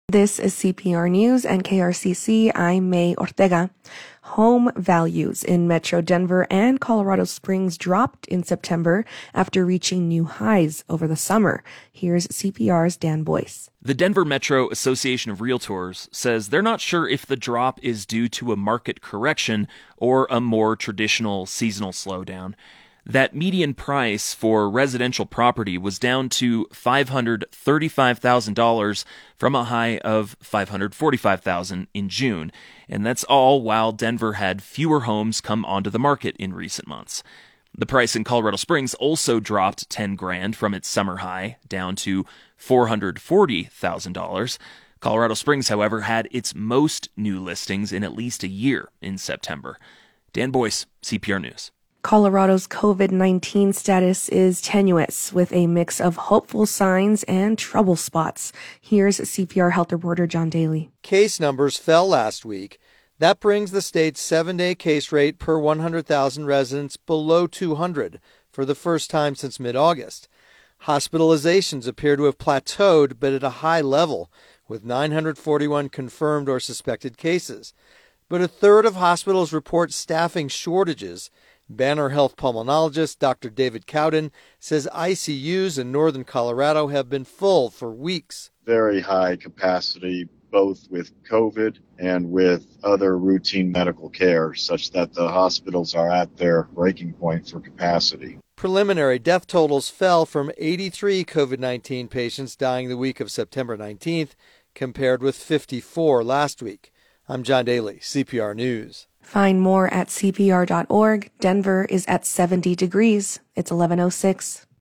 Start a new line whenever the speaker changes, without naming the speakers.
This is CPR News and KRCC. I'm May Ortega. Home values in Metro Denver and Colorado Springs dropped in September after reaching new highs over the summer. Here's CPR's Dan Boyce.
The Denver Metro Association of Realtors says they're not sure if the drop is due to a market correction or a more traditional seasonal slowdown. That median price for residential property was down to $535,000 from a high of $545,000 in June, and that's all while Denver had fewer homes come onto the market in recent months. The price in Colorado Springs also dropped $10,000 from its summer high down to $440,000. Colorado Springs, however, had its most new listings in at least a year in September. Dan Boyce, CPR News.
Colorado's COVID-19 status is tenuous, with a mix of hopeful signs and trouble spots. Here's CPR health reporter John Daly.
Case numbers fell last week. That brings the state's 7-day case rate per 100,000 residents below 200 for the first time since mid-August. Hospitalizations appear to have plateaued, but at a high level, with 941 confirmed or suspected cases. But a third of hospitals report staffing shortages. Banner Health pulmonologist Dr. David Cowden says ICUs in northern Colorado have been full for weeks.
Very high capacity, both with COVID and with other routine medical care, such that the hospitals are at their breaking point for capacity.
Preliminary death totals fell from 83 COVID-19 patients dying the week of September 19th, compared with 54 last week. I'm John Daly, CPR News.
Find more at CPR.org. Denver is at 70 degrees. It's 11:06.